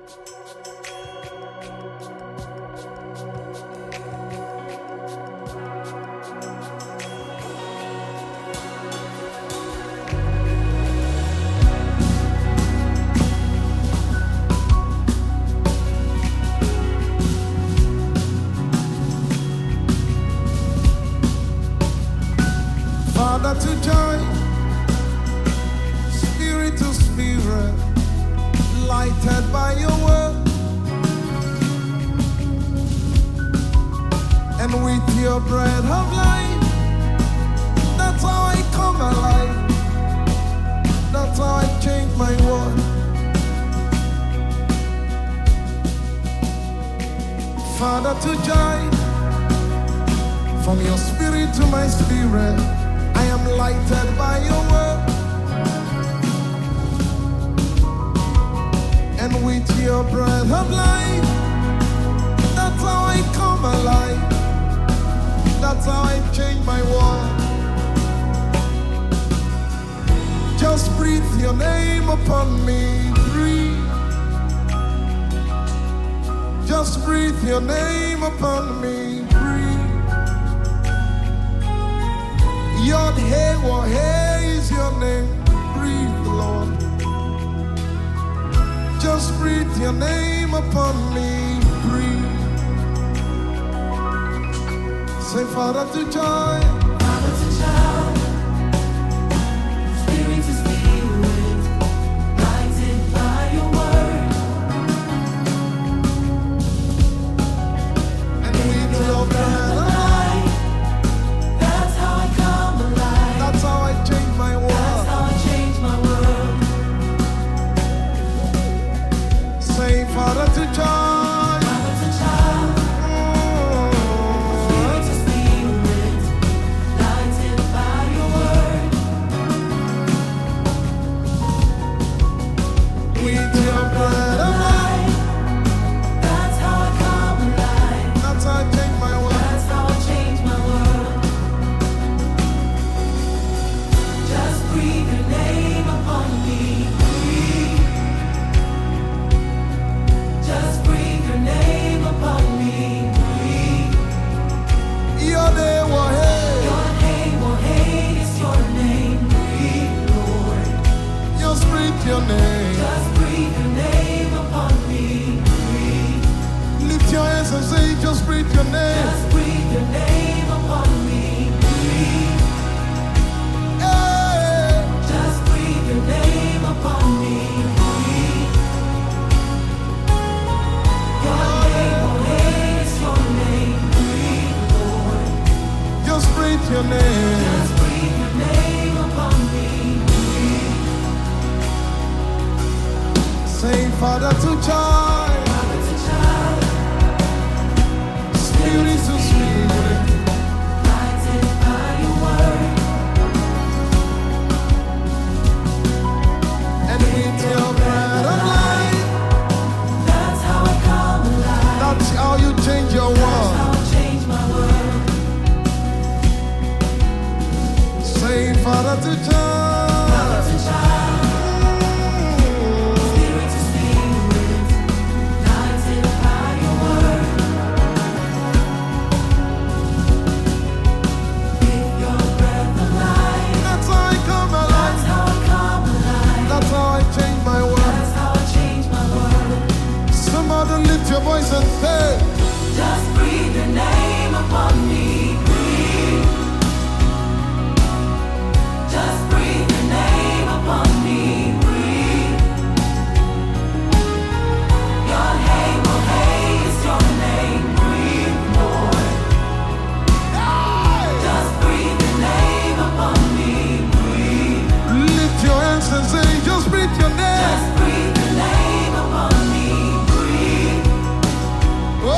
Father to joy, spirit to spirit, lighted by your word, and with your breath of life, that's how I come alive, that's how I change my world. Father to joy, from your spirit to my spirit, I am lighted by your word, and with your breath of life, that's how I come alive, that's how I change my world. Just breathe your name upon me, breathe. Just breathe your name upon me, breathe. Yod Hey Wah Hey is your name. Breathe, Lord. Just breathe your name upon me. Breathe. Say, Father to joy. Father to child, spirit to spirit, lighted by your word, And with your breath of life, that's how I come alive. that's how I change my That's world. how I change my world. Say, Father to joy. Father to child, spirit to spirit, lighted by your word, With your breath of life, that's how I come alive. that's how I change my world. That's how I change my world. Just breathe your name upon me. Breathe. Just breathe your name upon me. Breathe. Yod Hey Wah Hey. Your name, oh hey, is your name. Breathe, Lord. Just breathe your name. Just breathe your name upon me. Breathe. Lift your hands and say, just breathe your name. Just breathe your name upon me. Breathe. Hey. Just breathe your name upon me. Breathe. Your name, oh hey, is your name. Breathe, Lord. Just breathe your name. Just breathe your name upon me. Breathe. Say, Father to joy, Father to child, spirit to spirit, lighted by your word, and with your breath of life, that's how I come alive. that's how you change your That's world. how I change my world. Say, Father to joy, Father to child, spirit to spirit, lighted by your word. With your breath of life, that's how I come that's alive, how I come alive. that's how I change my world. That's how I change my world. Somebody lift your voice and say, Just breathe your name upon me. Breathe. Just breathe your name upon me. Breathe. Your name, oh hey, is your name. Breathe, Lord. Just breathe your name upon me. Breathe. lift your hands and say, just breathe your name. Just breathe your name upon me. Breathe. Oh,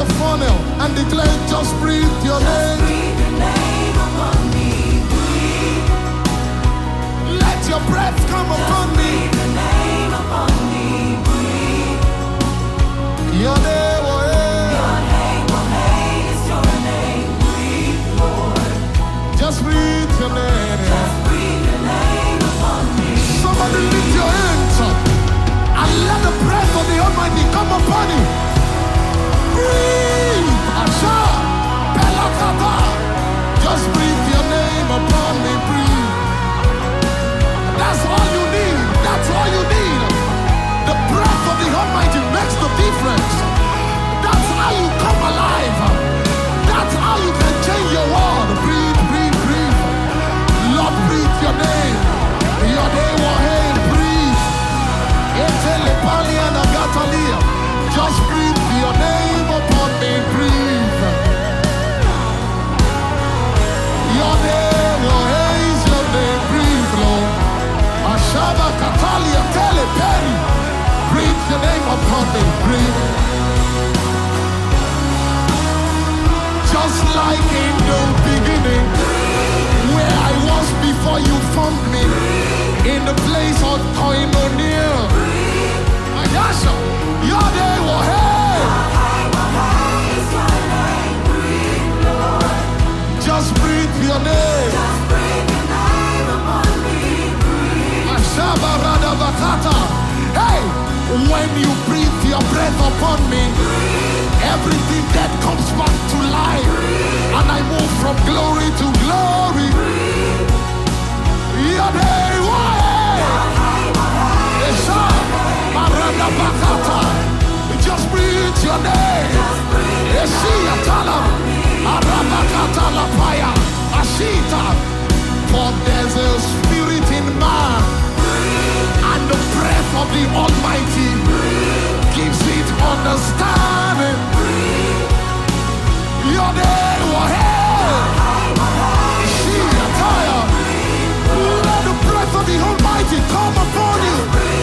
funnel and declare, just breathe your name. Breathe your name upon me. Breathe. Let your breath come upon me. Breathe your name upon me. Breathe. Your name, oh yeah. Your name, oh hey, is your name. Breathe, Lord. Just breathe your name. Just breathe your name upon me. Somebody lift your hands up and let the breath of the Almighty come upon you. Breathe. Asha. Belakata. Just breathe your name upon me. Breathe. That's all you need. That's all you need. The breath of the Almighty makes the difference. That's how you come alive. That's how you can change your world. Breathe, breathe, breathe. Lord, breathe your name. Your name will hail. Breathe. Etelepalia Nagatalia. Just breathe your name upon me. Breathe. Your name will hail. Your name. Breathe, Lord. Ashaba Katalia Teleperi. Breathe your name upon me. Breathe. Just like in the beginning, where I was before you formed me, in the place of koinonia. Ayasha, your name will hail. Just breathe your name. Just breathe your name upon me. Breathe. Ashaba Radabakata. Hey, when you breathe your breath upon me, everything that comes back to life, and I move from glory to glory. Your name, just breathe your name. For there's a spirit in man, and the breath of the Almighty gives it understanding. Your name will hail. Let the breath of the Almighty come upon you.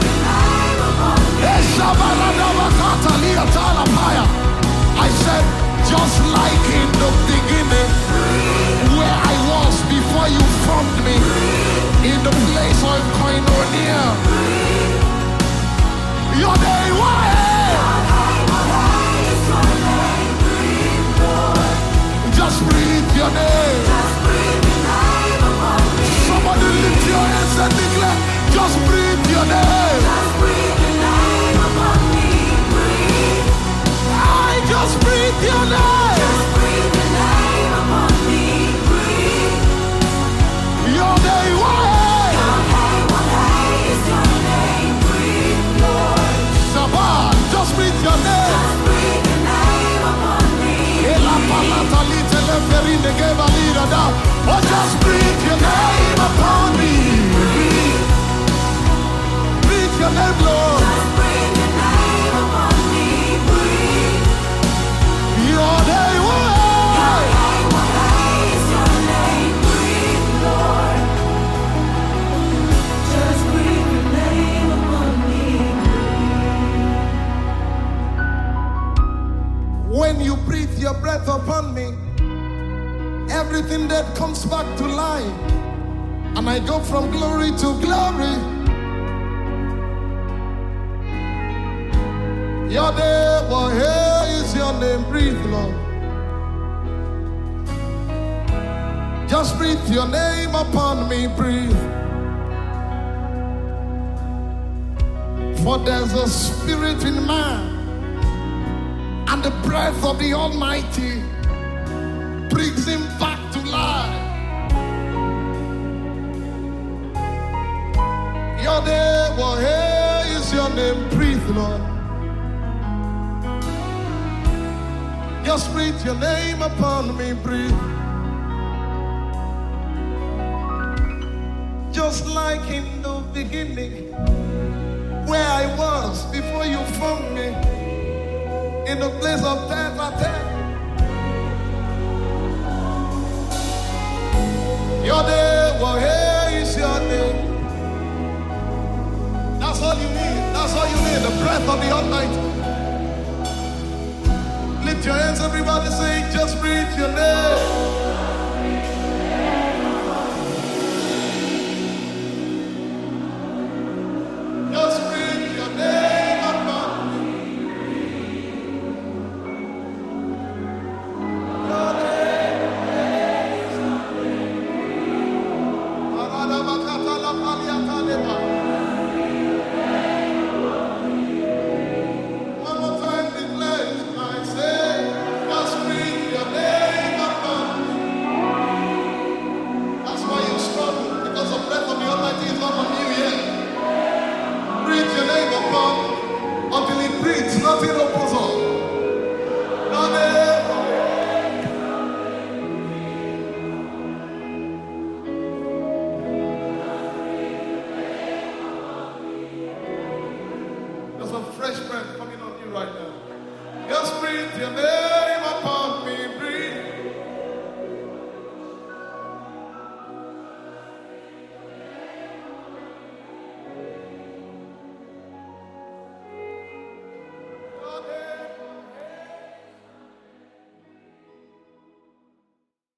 I said, just like in the beginning, where I was before you formed me, in the place of koinonia. Your name will hail. Just breathe your name. Somebody lift your hands and declare, just breathe your name. I just breathe your name. Your name will Shabbat, just breathe your name. Oh, just breathe your name upon me. Breathe your name, Lord. Your name will when you breathe your breath upon me, everything that comes back to life, and I go from glory to glory. Your name, oh, here is your name. Breathe, Lord. Just breathe your name upon me. Breathe. For there's a spirit in man, and the breath of the Almighty brings him back to life. Your name, oh, here is your name. Breathe, Lord. Just breathe your name upon me. Breathe. Just like in the beginning, where I was before you formed me, in the place of death I tell. Your name, well, here is your name. That's all you need. That's all you need. The breath of the Almighty. Lift your hands, everybody say, just breathe your name.